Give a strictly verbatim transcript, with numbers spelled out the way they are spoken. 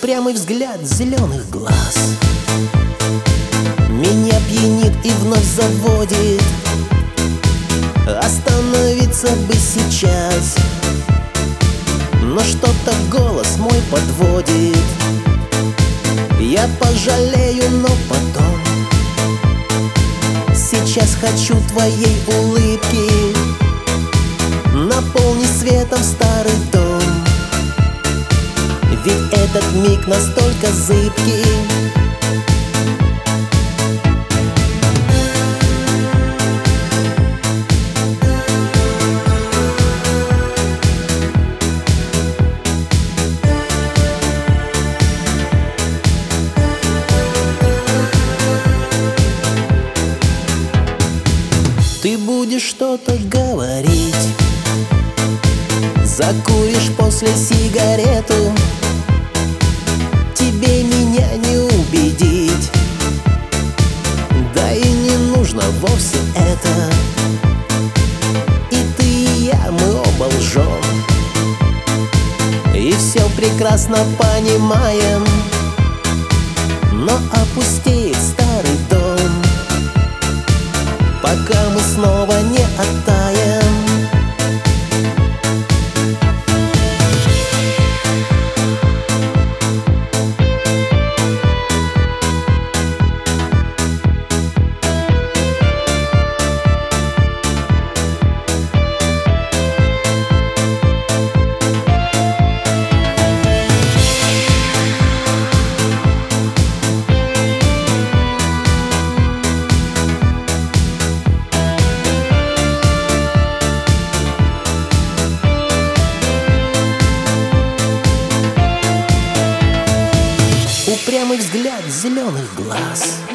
Упрямый взгляд зеленых глаз меня пьянит и вновь заводит. Остановиться бы сейчас, но что-то голос мой подводит. Я пожалею, но потом. Сейчас хочу твоей улыбки, наполни светом старый дом. Ведь этот миг настолько зыбкий. Ты будешь что-то говорить, закуришь после сигарету. Тебе меня не убедить, да и не нужно вовсе это. И ты, и я, мы оба лжем, и все прекрасно понимаем. Но опустеет старый дом, пока мы снова не оттаем. Упрямый взгляд зеленых глаз